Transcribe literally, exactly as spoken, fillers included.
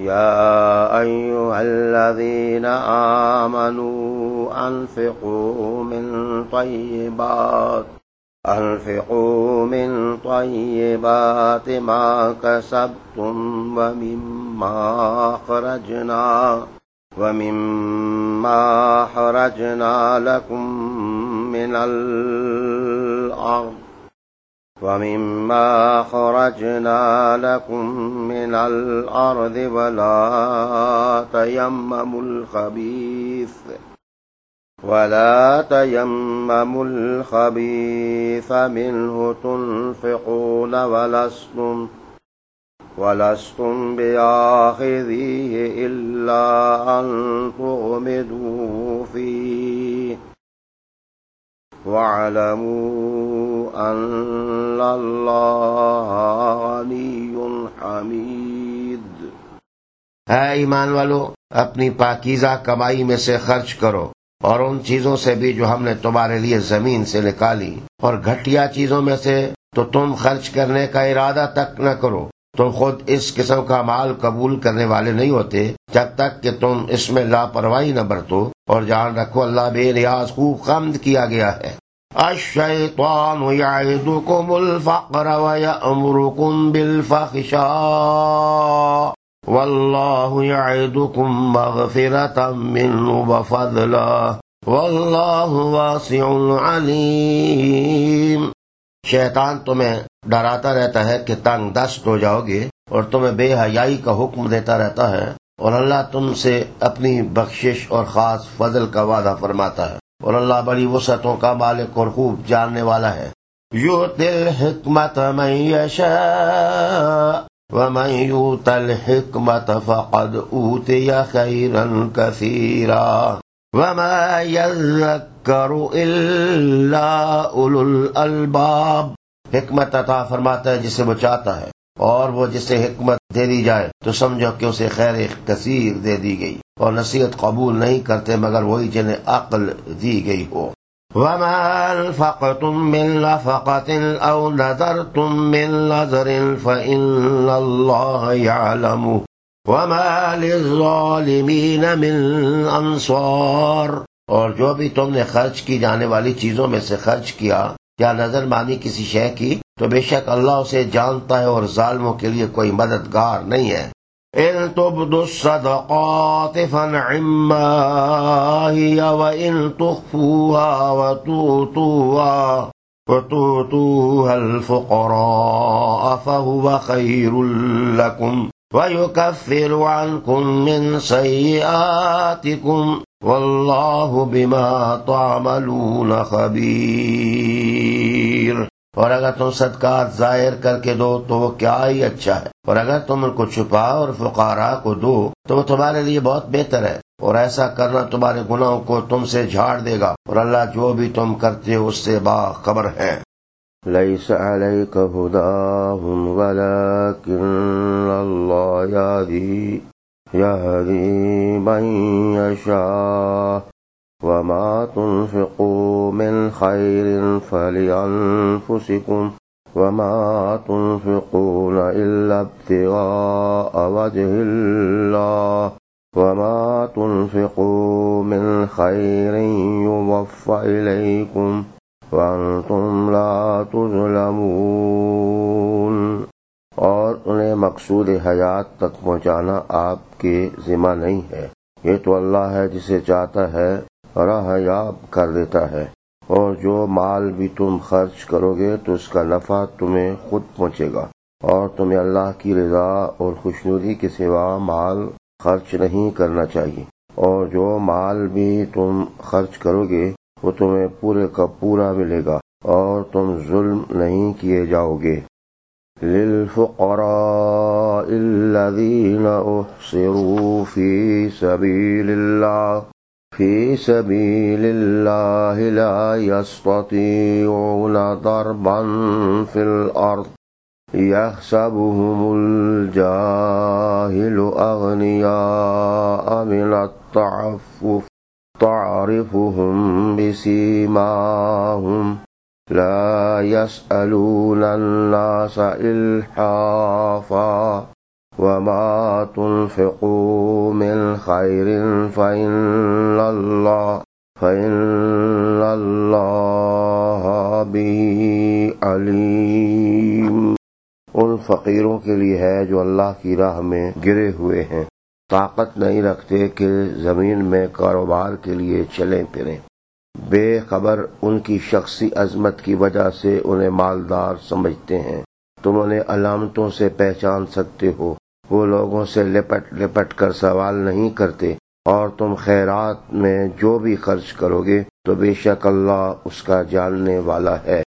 يا أيها الذين آمنوا أنفقوا من طيبات أنفقوا من طيبات ما كسبتم ومما أخرجنا ومما أخرجنا لكم من الأرض ومما أخرجنا لكم من الأرض ولا تيمموا الخبيث ولا تيمموا الخبيث منه تنفقون ولستم ولستم بآخذيه إلا أن تغمضوا فيه واعلموا أن الله غني حميد۔ اے ایمان والو، اپنی پاکیزہ کمائی میں سے خرچ کرو، اور ان چیزوں سے بھی جو ہم نے تمہارے لیے زمین سے نکالی، اور گھٹیا چیزوں میں سے تو تم خرچ کرنے کا ارادہ تک نہ کرو۔ تم خود اس قسم کا مال قبول کرنے والے نہیں ہوتے جب تک کہ تم اس میں لاپرواہی نہ برتو، اور جان رکھو اللہ بے نیاز خوب حمد کیا گیا ہے۔ الشیطان یعدکم الفقر ویأمرکم بالفحشاء واللہ یعدکم مغفرۃ منہ وفضلا واللہ واسع علیم۔ شیطان تمہیں ڈراتا رہتا ہے کہ تنگ دست ہو جاؤ گے، اور تمہیں بے حیائی کا حکم دیتا رہتا ہے، اور اللہ تم سے اپنی بخشش اور خاص فضل کا وعدہ فرماتا ہے، اور اللہ بڑی وسعتوں کا مالک اور خوب جاننے والا ہے۔ یؤتی الحکمت من یشاء ومن یؤت الحکمت فقد اوتی خیرا کثیرا وما یذکر الا اولو الالباب۔ حکمت عطا فرماتا ہے جسے وہ چاہتا ہے، اور وہ جسے حکمت دے دی جائے تو سمجھو کہ اسے خیر کثیر دے دی گئی، اور نصیحت قبول نہیں کرتے مگر وہی جنہیں عقل دی گئی ہو۔ وما انفقتم من نفقة او نذرتم من نذر فإن اللہ يعلمه وما للظالمین من انصار۔ اور جو بھی تم نے خرچ کی جانے والی چیزوں میں سے خرچ کیا یا نظر مانی کسی شے کی، تو بے شک اللہ اسے جانتا ہے، اور ظالموں کے لیے کوئی مددگار نہیں ہے۔ ان تبدوا الصدقات فنعما هي وان تخفوها وتؤتوها وتؤتوها الفقراء فهو خير لكم ويكفر عنكم من سيئاتكم واللہ بما تعملون خبیر۔ اور اگر تم صدقات ظاہر کر کے دو تو وہ کیا ہی اچھا ہے، اور اگر تم ان کو چھپا اور فقراء کو دو تو وہ تمہارے لیے بہت بہتر ہے، اور ایسا کرنا تمہارے گناہوں کو تم سے جھاڑ دے گا، اور اللہ جو بھی تم کرتے ہو اس سے باخبر ہے۔ لیس علیک ہداہم ولکن اللہ یہدی یہدی من یشاء وما تنفقوا من خیر فلانفسکم وما تنفقون الا ابتغاء وجہ اللہ وما تنفقوا من خیر یوفى الیکم وانتم لا تظلمون۔ اور انہیں مقصود حیات تک پہنچانا آپ کے ذمہ نہیں ہے، یہ تو اللہ ہے جسے چاہتا ہے راہ یاب کر دیتا ہے۔ اور جو مال بھی تم خرچ کرو گے تو اس کا نفع تمہیں خود پہنچے گا، اور تمہیں اللہ کی رضا اور خوشنودی کے سوا مال خرچ نہیں کرنا چاہیے، اور جو مال بھی تم خرچ کرو گے وہ تمہیں پورے کا پورا ملے گا، اور تم ظلم نہیں کیے جاؤ گے۔ للفقراء الذين احصروا في سبيل الله في سبيل الله لا يستطيعون ضربا في الأرض يحسبهم الجاهل أغنياء من التعفف تعرفهم بسيماهم لا يسألون الناس إلحافا وما تنفقوا من خير فإن الله فإن الله به علیم۔ ان فقیروں کے لیے ہے جو اللہ کی راہ میں گرے ہوئے ہیں، طاقت نہیں رکھتے کہ زمین میں کاروبار کے لیے چلیں پھریں، بے خبر ان کی شخصی عظمت کی وجہ سے انہیں مالدار سمجھتے ہیں۔ تم انہیں علامتوں سے پہچان سکتے ہو، وہ لوگوں سے لپٹ لپٹ کر سوال نہیں کرتے، اور تم خیرات میں جو بھی خرچ کرو گے تو بے شک اللہ اس کا جاننے والا ہے۔